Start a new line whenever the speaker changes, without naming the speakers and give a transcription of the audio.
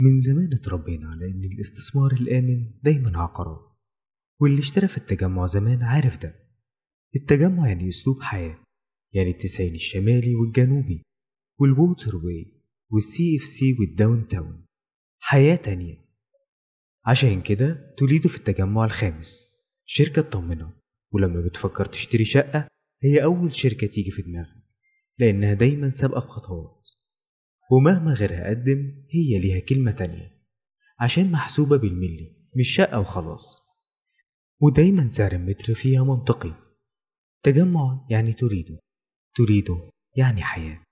من زمان اتربينا على إن الاستثمار الآمن دايما عقارات، واللي اشترى في التجمع زمان عارف ده. التجمع يعني أسلوب حياة، يعني التسعين الشمالي والجنوبي والووتر واي والسي اف سي والداون تاون، حياة تانية. عشان كده توليدو في التجمع الخامس شركة تطمنك، ولما بتفكر تشتري شقة هي أول شركة تيجي في دماغك، لأنها دايما سابقة بخطوات، ومهما غيرها قدم هي ليها كلمة تانية، عشان محسوبة بالملي مش شقة وخلاص، ودايما سعر المتر فيها منطقي. تجمع يعني تريده، تريده يعني حياة.